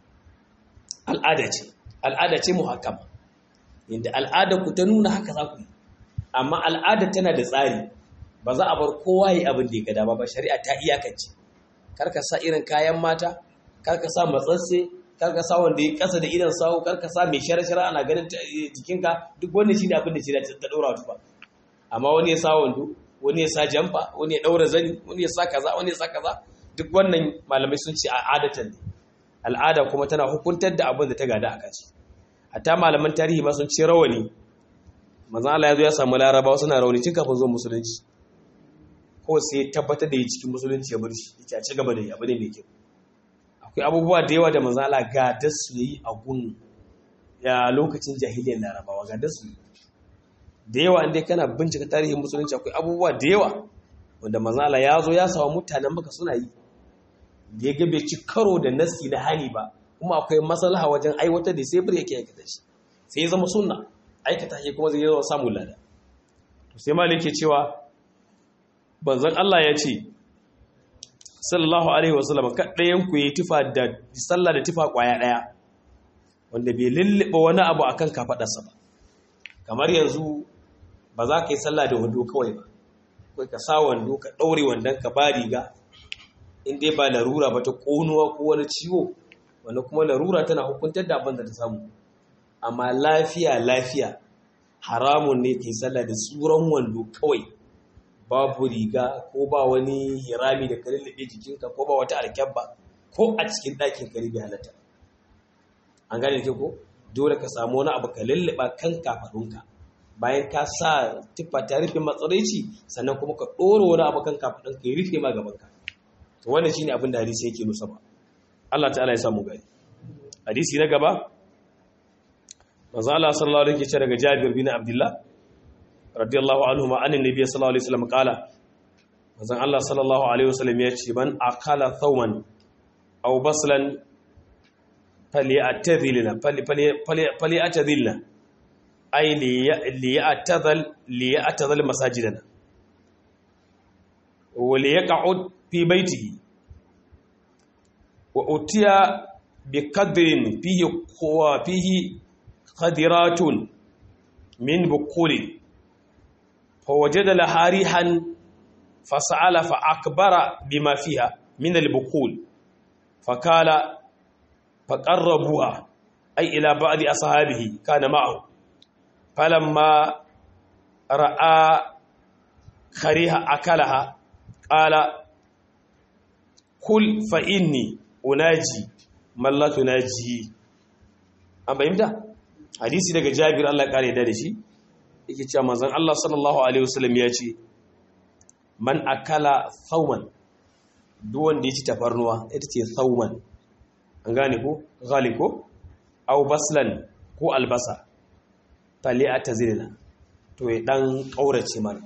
al'ada ce, al'ada ce muhakkama. Inda al'adar ku ta nuna haka za ku yi. Amma al'ada tana da tsari. Ba za a bar kowa yi abin da ya ga dama ba, shari'a ta iyakance. Kar ka sa irin kayan mata, kar ka sa matsasse, kar ka sa wanda ya kasa da idan sawu, kar ka sa mai shara-shara ana ganin jikinka, duk wannan shine abin da shari'a ta daura tufa. Amma wani ya sa wando, wani ya sa jamfa, wani ya daura zani, wani ya sa kaza, wani ya sa kaza, duk wannan malamai sun ce al'adatan ne. Al'ada kuma tana hukuntar da abin da ta gada aka ce. Hatta malaman tarihi ma sun ce rawani. Manzon Allah ya zo ya samu Larabawa suna rawani tun kafin zuwa musulunci. Ko sai tabbatar da yi cikin musulunci ya bar shi, yake a ci gaba da yi abu ne mai kyau. Akwai abubuwa da yawa da manzon Allah ga da su yi a gun ya lokacin jahiliyar Larabawa, ga da su yi. Da yawa inda kana bincika tarihin musulunci akwai abubuwa da yawa wanda manzon Allah ya zo ya sawa mutanen Makka suna yi. Da ya ga bai ci karo da nasi na hali ba, kuma akwai maslaha wajen aiwatar da sai bir yake aikata shi. Sai ya zama sunna, aikata shi kuma zai zama samun lada. To sai Malik ke cewa banzan Allah ya ce sallallahu alaihi wasallam, kaddayan ku yi tufa da sallah da tufa kwaya daya wanda bai lullube wani abu akan kafadarsa ba. Kamar yanzu ba za ka yi sallah da wando kawai ba, kai ka sa wando ka daure wandon ka ba riga, in dai ba larura ba ta konuwa ko wani ciwo, wanda kuma larura tana hukuntar da abin da ta samu. Amma lafiya lafiya haramun ne kai sallah da tsuran wando kawai, babu riga ko ba wani hirami da ka lullube jikinka ko ba wata alkyabba ko a cikin ɗakin ka ribe halatta. An gane ke ko? Dole ka samu wani abu ka lullube kan kafaɗunka, bayan ka sa tufa ta rufe matsaraici sannan kuma ka ɗora wani abu kan kafin ka yi rufe ma gaban ka to wannan shine abin da hadisi yake nusa ba Allah ta'ala ya samu gani hadisi na gaba manzo Allah sallallahu alaihi wasallam daga Jabir bin Abdullah radiyallahu anhu ma annabi nabiy sallallahu alaihi wasallam kala manzo Allah sallallahu alaihi wasallam ya ce man akala thawman aw baslan falyatadhilna falyatadhilna ay liyatadhal liyatadhal masajidana wa liyaq'ud fi baytihi wa utiya biqadrin fihi quwa fihi qadiratun min buquli فوجد لها ريحا فسأل فأكبر بما فيها من البقول فقال فقربوها أي إلى بعض أصحابه كان معه فلما رأى خريها أكلها قال كل فإني أناجي من لا تناجي أما يمتى حديثي لك جابر الله قال يدارشي yake cewa manzon Allah sallallahu alaihi wasallam ya ce man akala thawman duk wanda ya ci tafarnuwa ita ce thawman an gane ko ghaliko aw baslan ko albasa fali atazilna to ya dan kaurace mana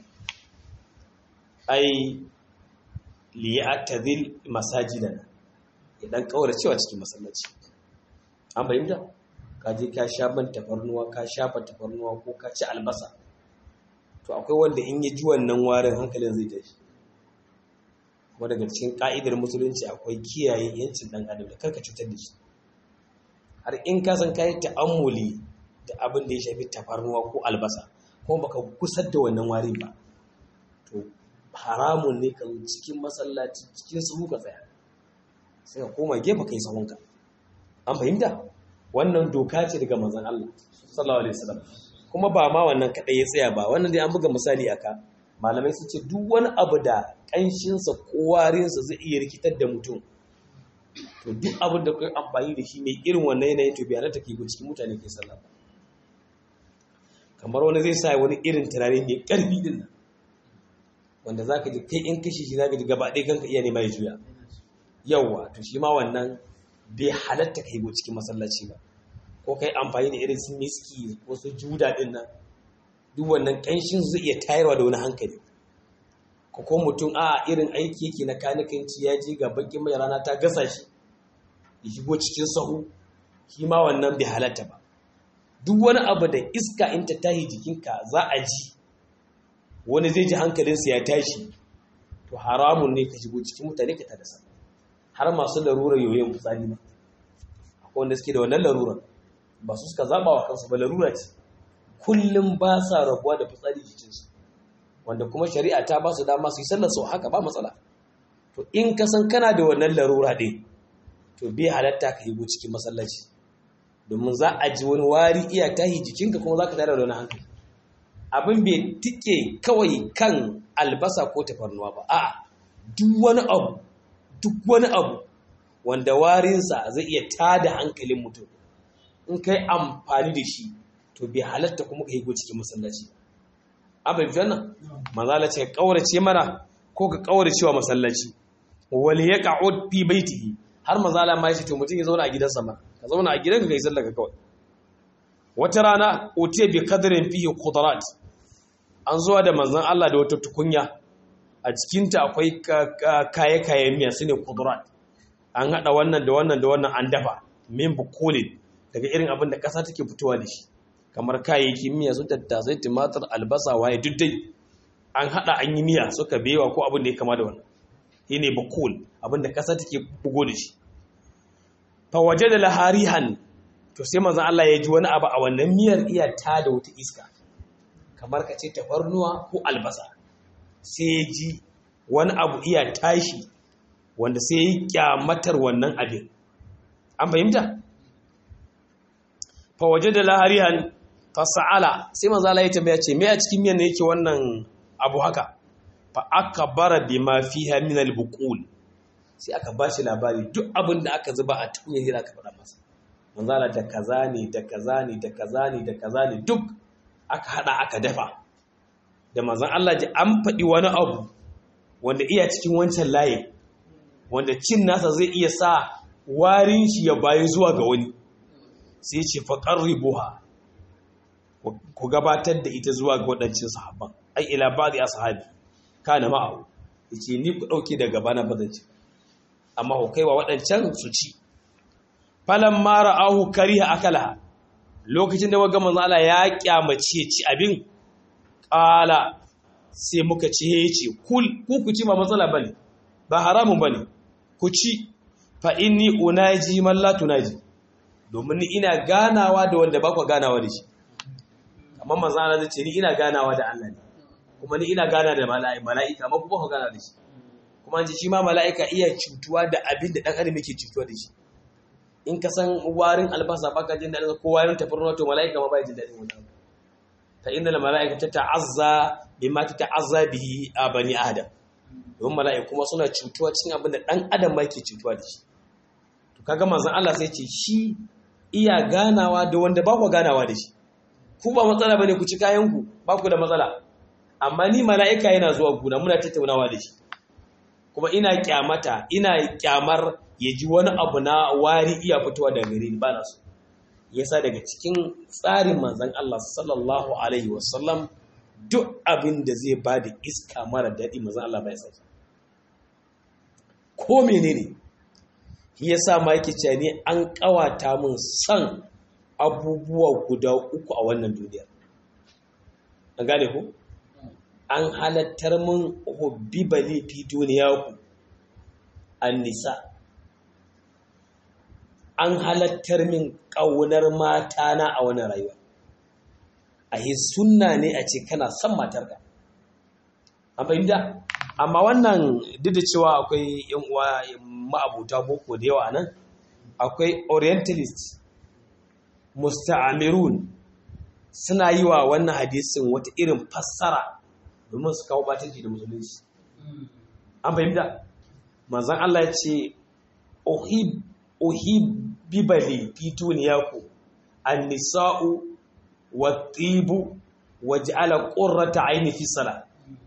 ai li atazil masajidana ya dan kauracewa cikin masallaci an bayyana ka je ka sha ban tafarnuwa ka shafa tafarnuwa ko ka ci albasa to akwai wanda in ya ji wannan warin hankalin zai tashi kuma daga cikin ka'idar musulunci akwai kiyaye yancin dan adam da karka cutar da shi har in ka san kai ta'ammuli da abin da ya shafi tafarnuwa ko albasa kuma baka kusar da wannan warin ba to haramun ne ka cikin masallaci cikin suhu ka tsaya sai ka koma gefe kai sahunka an fahimta wannan doka ce daga manzon Allah sallallahu alaihi wasallam kuma ba ma wannan kadai ya tsaya ba wannan dai an buga misali aka malamai sun ce duk wani abu da kanshin sa ko warin sa zai iya rikitar da mutum to duk abin da kai amfani da shi mai irin wannan yanayin to bai halatta kai go cikin mutane kai sallah kamar wani zai sa wani irin turare mai karfi din nan wanda zaka ji kai in kashi shi zaka ji gaba ɗaya kanka iya ne mai juya yawa to shi ma wannan bai halatta kai go cikin masallaci ba ko kai amfani da irin su miski ko su juda din nan duk wannan kanshin zai iya tayarwa da wani hankali ko ko mutum a irin aiki yake na kanikanci ya je ga bakin mai rana ta gasa shi ya shigo cikin sahu shi ma wannan bai halatta ba duk wani abu da iska in ta tahi jikinka za a ji wani zai ji hankalinsa ya tashi to haramun ne ka shigo cikin mutane ka tada sa har masu larura yoyon fitsari ba akwai wanda suke da wannan larura ba su suka zaba wa kansu ba larura ce kullum ba sa rabuwa da fitsari jikinsu wanda kuma shari'a ta ba su dama su yi sallar sau haka ba matsala to in ka san kana da wannan larura ɗin to bai halatta ka yi cikin masallaci domin za a ji wani wari iya tahi jikinka kuma za ka tare da wani hankali abin bai tike kawai kan albasa ko tafarnuwa ba a duk wani abu duk wani abu wanda warinsa zai iya tada hankalin mutum in kai amfani da shi to bai halatta kuma ka yi go cikin masallaci abin jannan manzala ce kaurace mana ko ka kaurace wa masallaci wal yaq'ud fi baitihi har manzala ma yace to mutum ya zauna a gidansa ma ka zauna a gidanka kai sallar ka kawai wata rana utiya bi qadrin fihi qudrat an zuwa da manzon Allah da wata tukunya a cikinta akwai kaye kayan miya sune qudrat an hada wannan da wannan da wannan an dafa min bukulin daga irin abin da kasa take fitowa da shi kamar kayayyakin miya su tattasai tumatir albasa waye duk dai an hada an yi miya suka bewa ko abin da ya kama da wannan shine bukul abin da kasa take bugo da shi fa wajada laharihan to sai manzon Allah ya ji wani abu a wannan miyar iya ta da wata iska kamar ka ce tafarnuwa ko albasa sai ya ji wani abu iya tashi wanda sai ya kyamatar wannan abin an fahimta fa wajada laharihan fasa'ala sai manzo Allah ya tambaya ce me a cikin miyan ne yake wannan abu haka fa akbara bima fiha min al-buqul sai aka bashi labari duk abin da aka zuba a tukunya sai aka faɗa masa manzo Allah da kaza ne da kaza ne da kaza ne da kaza ne duk aka hada aka dafa da manzon Allah ji an faɗi wani abu wanda iya cikin wancan layin wanda cin nasa zai iya sa warin shi ya bayi zuwa ga wani sai ce faqarribuha ku gabatar da ita zuwa ga waɗancan sahabban ai ila ba'di ashabi kana ma'ahu yace ni ku dauke daga bana bazan ci amma ku kaiwa waɗancan su ci falan mara ahu kariha akalaha lokacin da waga manzo Allah ya kyamace ci abin qala sai muka ci yace kul ku ku ci ba matsala bane ba haramun bane ku ci fa inni unaji man la tunaji domin ni ina ganawa da wanda ba ku ganawa da shi amma manzo Allah zai ce ni ina ganawa da Allah ne kuma ni ina gana da mala'ika amma ku ba ku gana da shi kuma an ji shi ma mala'ika iya cutuwa da abin da dan adam yake cutuwa da shi in ka san warin albasa baka jin daɗin ko warin tafarnuwa to mala'ika ma bai jin daɗin wannan fa innal mala'ikata ta'azza bima ta'azza bihi a bani adam don mala'iku kuma suna cutuwa cikin abin da dan adam ma yake cutuwa da shi to kaga manzon Allah sai ce shi iya ganawa da wanda ba ku ganawa da shi ku ba matsala bane ku ci kayan ku ba ku da matsala amma ni mala'ika yana zuwa guna muna tattaunawa da shi kuma ina kyamata ina kyamar ya ji wani abu na wari iya fitowa daga gare ni ba na so yasa daga cikin tsarin manzon Allah sallallahu alaihi wasallam duk abin da zai ba da iska mara daɗi manzon Allah bai saki ko menene yasa ma yake cewa ni an kawata mun san abubuwa guda uku a wannan duniya an gane ku an halattar mun hubbibali fi duniyaku an nisa an halattar min ƙaunar mata na a wani rayuwa a yi sunna ne a ce kana son matarka an fahimta amma wannan duk da cewa akwai yan uwa ma'abuta boko da yawa nan akwai orientalist musta'amirun suna yi wa wannan hadisin wata irin fassara domin su kawo batanci da musulunci an fahimta manzon Allah ya ce uhib uhibibali fi duniyaku an-nisa'u wat-tibu waj'ala qurrata 'aini fi salat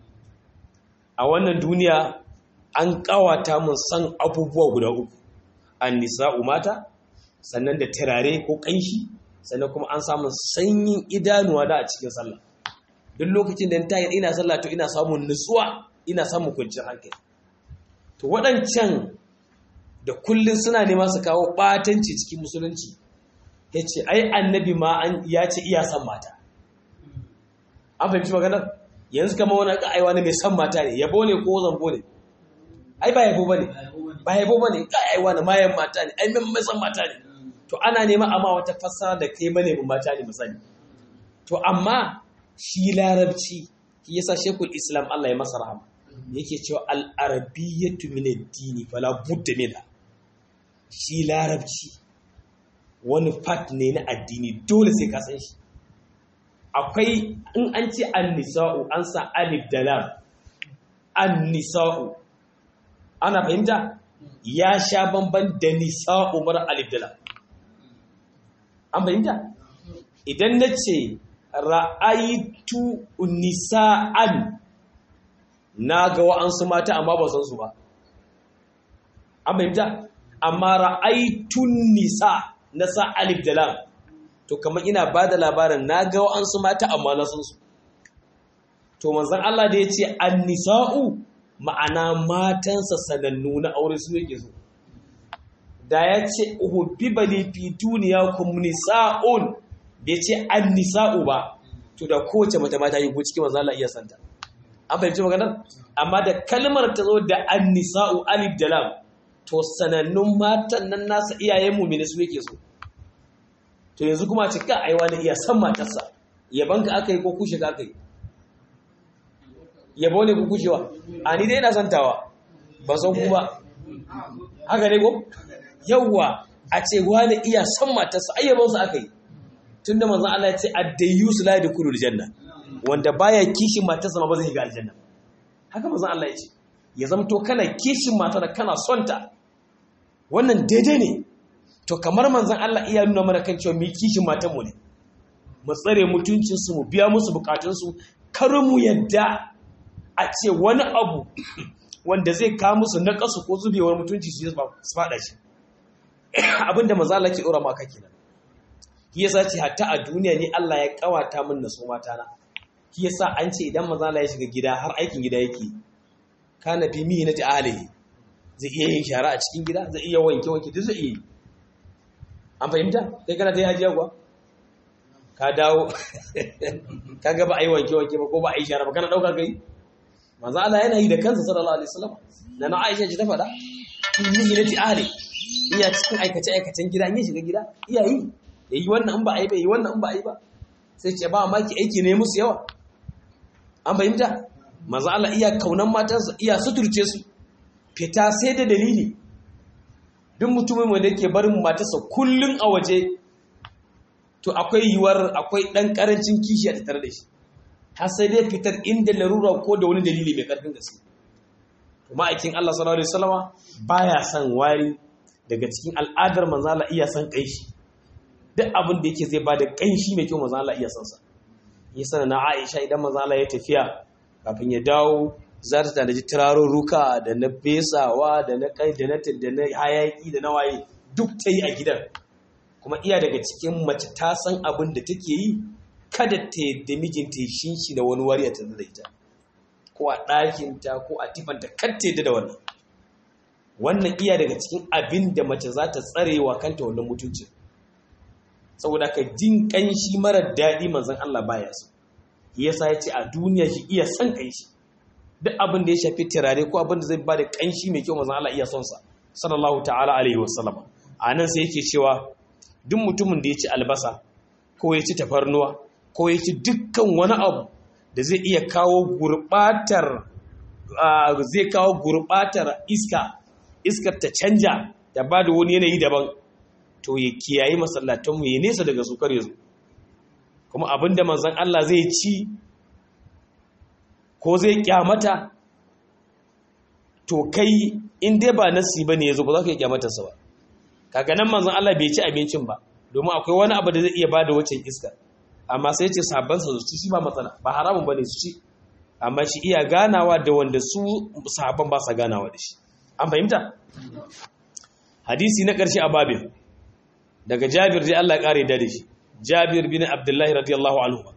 a wannan duniya an kawata mun san abubuwa guda uku an-nisa'u mata sannan da turare ko kanshi sannan kuma an samu sanyin idanuwa da a cikin sallah duk lokacin da ta yi ina sallah to ina samun nutsuwa ina samun kwanciyar hankali to waɗancan da kullun suna nema su kawo batanci cikin musulunci yace ai annabi ma an ya ce iya san mata an fahimci maganar yanzu kamar wani ka aiwa ne mai san mata ne yabo ne ko zambo ne ai ba yabo bane ba yabo bane ka aiwa ne mayan mata ne ai mai san mata ne to ana nema amma wata fassara da kai bane mun mata ne misali to amma shi larabci shi yasa shekul islam Allah ya masa rahama yake cewa al-arabiyyatu min ad-dini fala budda minha shi larabci wani part ne na addini dole sai ka san shi akwai in an ce an-nisa'u an sa alif da lam an-nisa'u ana fahimta ya sha bamban da nisa'u mara alif da lam an fahimta idan nace ra'aitu nisa'an na ga wa'ansu mata amma ba san su ba an fahimta amma ra'aitun nisa na sa alif da lam to kamar ina ba da labarin na ga wa'ansu mata amma na san su to manzon Allah da ya ce an-nisa'u ma'ana matansa sanannu na aure su yake so da ya ce uhubbibali fi duniyakum nisa'un da ya ce an-nisa'u ba to da kowace mata mata yi go cikin manzon Allah iya santa an fahimci maganar amma da kalmar ta zo da an-nisa'u alif da lam to sanannun matan nan nasa iyayen mu'mini su yake so to yanzu kuma cika aiwa ne iya san matarsa yabanka aka yi ko kushe ka aka yi yabo ne ko kushewa a ni dai ina santawa ba san ku ba haka ne ko yawwa a ce wani iya san matarsa ai yabon sa aka yi tunda manzon Allah ya ce ad-dayyus la yadkhulul janna wanda baya kishin matarsa ma ba zai shiga aljanna haka manzon Allah ya ce ya zamto kana kishin matar kana son ta wannan daidai ne to kamar manzon Allah iya nuna mana kan cewa mu kishin matan mu ne mu tsare mutuncinsu mu biya musu bukatunsu, kar mu yadda a ce wani abu wanda zai kawo musu naƙasu ko zubewar mutunci su faɗa shi. Abinda maza Allah ke ɗora maka kenan. Shi yasa ce hatta a duniya ne Allah ya kawata min na so mata na. Shi yasa an ce idan maza Allah ya shiga gida har aikin gida yake, kana fi mihnati ahlihi, zai iya yin shara a cikin gida, zai iya wanke wanke duk zai iya yi. An fahimta? Kai kana ta yaji kuwa? Ka dawo ka ga ba a yi wanke wanke ba ko ba a yi shara ba, kana ɗauka kai? Maza Allah yana yi da kansa sallallahu alaihi wasallam. Da na Aisha ji ta faɗa, mihnati ahli, iya cikin aikace aikacen gida, in ya shiga gida iya yi. Yayi wannan in ba a yi ba, yayi wannan in ba a yi ba. Sai ce ba maki aiki ne musu yawa. An fahimta? Maza Allah iya kaunan matansa, iya suturce su. Fita sai da dalili. Duk mutumin wanda yake barin matarsa kullun a waje, to akwai yiwuwar akwai ɗan ƙarancin kishi a tattare da shi. Har sai dai fitar inda larura ko da wani dalili mai ƙarfin gaske. To ma'aikin Allah sallallahu alaihi wasallama baya son wari, daga cikin al'adar manzo Allah iya son ƙanshi. Duk abin da yake zai bada ƙanshi mai kyau manzo Allah iya son sa. Yasa na Aisha idan manzo Allah ya tafiya kafin ya dawo za ta tanaji turarurruka da na fesawa da na kai da na da na hayaki da na waye duk ta yi a gidan. Kuma iya daga cikin mace ta san abin da take yi, kada ta yadda mijinta ya shinshi da wani wari a tare da ita, ko a ɗakinta ko a tifanta, kar ta yadda da wannan. Wannan iya daga cikin abin da mace za ta tsare wa kanta wannan mutuncin. Saboda ka jin ƙanshi marar daɗi manzon Allah baya so. Yasa ya ce a duniya shi iya son ƙanshi. Duk abin da ya shafi turare ko abin da zai ba da ƙanshi mai kyau manzon Allah iya son sa. Sallallahu ta'ala alaihi wasallam. A nan sai yake cewa duk mutumin da ya ci albasa ko ya ci tafarnuwa ko ya ci dukkan wani abu da zai iya kawo gurbatar zai kawo gurbatar iska iskar ta canja da ba da wani yanayi daban, to ya kiyaye masallatanmu ya nesa daga su kar ya zo. Kuma abinda manzon Allah zai ci ko zai kyamata, to kai in dai ba nasi bane yazo ba za ka kyamata sa ba. Kaga nan manzon Allah bai ci abincin ba domin akwai wani abu da zai iya bada wacin iska, amma sai ce sahabban sa su ci, shi ba matsala, ba haramun bane su ci, amma shi iya ganawa da wanda su sahabban ba sa ganawa da shi. An fahimta? Hadisi na ƙarshe a babin daga Jabir dai Allah ya kare da shi. Jabir bin Abdullah radiyallahu anhu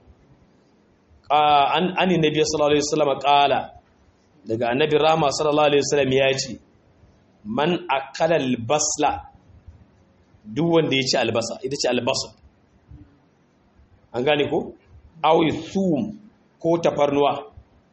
an ani nabi sallallahu alaihi wasallam qala, daga annabi rama sallallahu alaihi wasallam ya ce, man akala albasla, duk wanda ya ci albasa, ita ce albasa, an gane ko, awi thum ko tafarnuwa,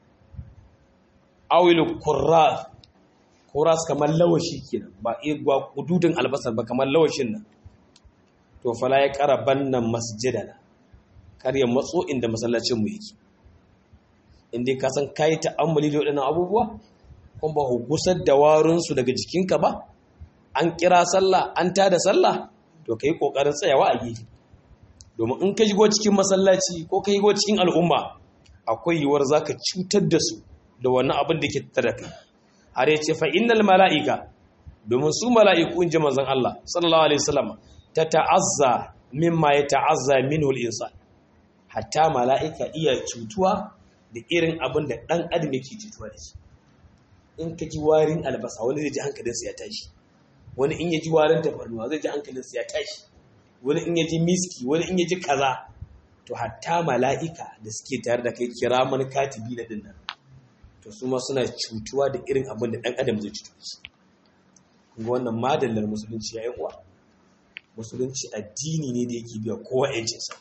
awil kurras, kurras kamar lawashi kenan, ba igwa kududin albasar ba, kamar lawashin nan, to fala ya karaban nan masjidana, kar ya matso inda masallacin mu yake. Inda ka san kai ta'ammuli da waɗannan abubuwa, kuma ba gusar da warunsu daga jikinka ba, an kira sallah, an tada sallah, to kai kokarin tsayawa a gefe. Domin in ka shigo cikin masallaci ko ka shigo cikin al'umma, akwai yiwuwar zaka cutar da su da wannan abin da ke tattare kai. Har yace fa innal mala'ika, domin su mala'iku in ji manzon Allah sallallahu alaihi wasallam, ta ta'azza mimma ya ta'azza minhu al-insan. Hatta mala'ika iya cutuwa da irin abin da dan adam yake cutuwa da shi. In ka ji warin albasa, wani zai ji hankalinsa ya tashi, wani in ya ji warin tafarnuwa zai ji hankalinsa ya tashi, wani in ya ji miski, wani in ya ji kaza. To hatta mala'ika da suke tare da kai, kiraman katibi na dinnan, to su ma suna cutuwa da irin abin da ɗan adam zai cutu shi. Kuma wannan madallar musulunci ya yi uwa. Musulunci addini ne da yake biya kowa ‘yancinsa.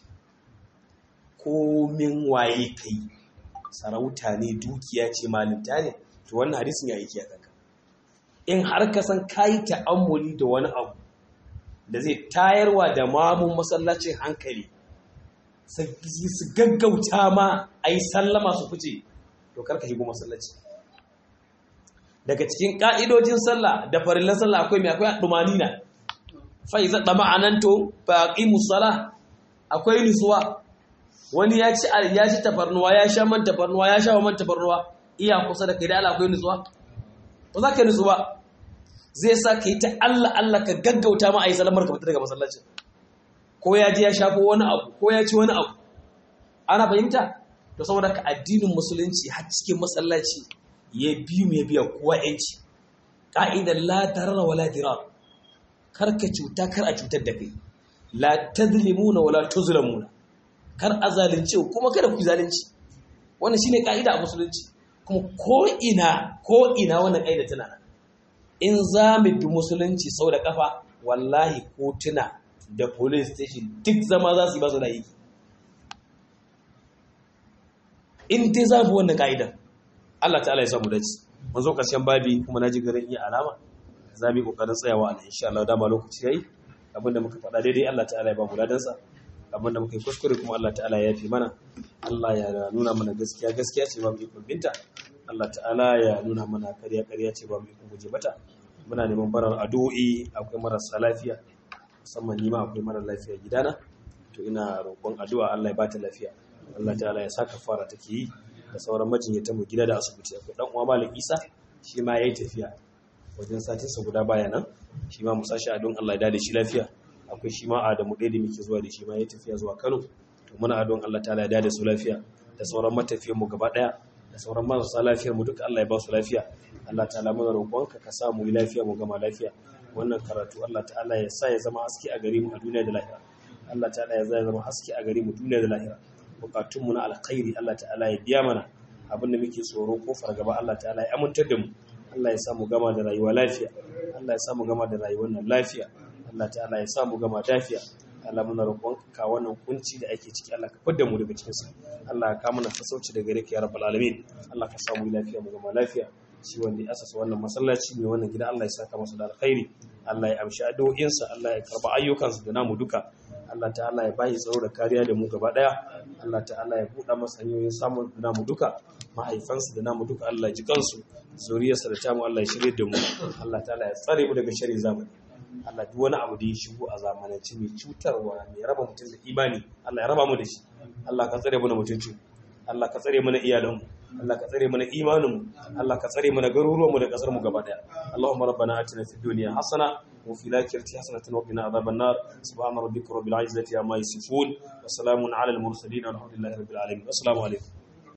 Komin waye kai, sarauta ne, dukiya ce, malinta ne, to wannan hadisin ya yi kiya kanka. In har ka san kayi ta'ammuli da wani abu da zai tayarwa da mamun masallacin hankali, su gaggauta ma a yi sallama su fice, to karka shigo masallaci. Daga cikin ƙa'idojin sallah da farillan sallah akwai mai akwai ɗumanina, fa'iza ɗama ananto ba ƙi musala, akwai nisuwa. Wani ya ci ya ci tafarnuwa, ya sha man tafarnuwa, ya sha man tafarnuwa, iya kusa da kai da Allah akwai nisuwa? Ba za ka nisu ba. Zai sa ka yi ta Allah Allah ka gaggauta ma a yi salamar ka fita daga masallacin. Ko ya ji ya shafo wani abu, ko ya ci wani abu, ana fahimta to saboda ka addinin musulunci har cikin masallaci ya biyu mai biya kowa yanci ka'idar la darara wala dirar kar ka cuta kar a cutar da kai la tazlimuna wala tuzlamuna kar a zalunce kuma kada ku zalunci wannan shine ka'ida a musulunci kuma ko ina ko ina wannan ka'ida tana nan in za mu bi musulunci sau da kafa wallahi kotuna da police station duk zama za su yi ba su da yi in dai za mu wannan ka'ida Allah ta'ala ya samu dace mun zo karshen babi kuma naji garin iya alama za mu yi kokarin tsayawa a insha Allah dama lokaci yayi abinda muka faɗa daidai Allah ta'ala ya ba mu ladansa abinda muka yi kuskure kuma Allah ta'ala ya yafi mana Allah ya nuna mana gaskiya gaskiya ce ba mu ikon binta Allah ta'ala ya nuna mana ƙarya ƙarya ce ba mu ikon guje mata muna neman barar addu'o'i akwai marasa lafiya musamman ni ma akwai mara lafiya gidana to ina roƙon addu'a Allah ya ba ta lafiya Allah ta'ala ya saka fara take yi da sauran majinyatan mu gida da asibiti akwai dan uwa Malam Isa shi ma yayi tafiya wajen satin sa guda baya nan shi ma musashi addu'an Allah ya dade shi lafiya akwai shi ma Adamu ɗaya da muke zuwa da shi ma yayi tafiya zuwa Kano to muna addu'an Allah ta'ala ya dade su lafiya da sauran matafiyan mu gaba daya da sauran marasa lafiyar mu duka Allah ya ba su lafiya Allah ta'ala muna roƙonka ka sa mu yi lafiya mu gama lafiya wannan karatu Allah ta'ala ya sa ya zama haske a gare mu a duniya da lahira Allah ta'ala ya zama haske a gare mu duniya da lahira bukatun mu na alkhairi Allah ta'ala ya biya mana abin da muke tsoro ko fargaba Allah ta'ala ya amintar da mu Allah ya sa mu gama da rayuwa lafiya Allah ya sa mu gama da rayuwar nan lafiya Allah ta'ala ya sa mu gama lafiya Allah muna roƙonka wannan kunci da ake ciki Allah ka fidda mu daga cikin sa Allah ka mana fasauci daga gare ka ya rabbal alamin Allah ka sa mu lafiya mu gama lafiya shi wanda ya asasa wannan masallaci ne wannan gida Allah ya saka masa da alkhairi Allah ya amshi addu'o'insa Allah ya karba ayyukansa da namu duka Allah ta'ala ya bayi tsaro da kariya da mu gaba daya Allah ta'ala ya buɗa masa hanyoyin samun da namu duka mahaifansa da namu duka Allah ya ji kansu zuriyarsa da tamu Allah ya shirye da mu Allah ta'ala ya tsare mu daga sharrin zamani Allah duk wani abu da ya shigo a zamanance mai cutarwa mai raba mutum da imani Allah ya raba mu da shi Allah ka tsare mu da mutunci Allah ka tsare mana iyalanmu Allah ka tsare mana imaninmu Allah ka tsare mana garuruwanmu da kasar mu gaba daya Allahumma rabbana atina fid dunya hasana wa fil akhirati hasanatan wa qina adhaban nar subhana rabbika rabbil izzati amma yasifun wa salamun ala al mursalin walhamdulillahi rabbil alamin assalamu alaikum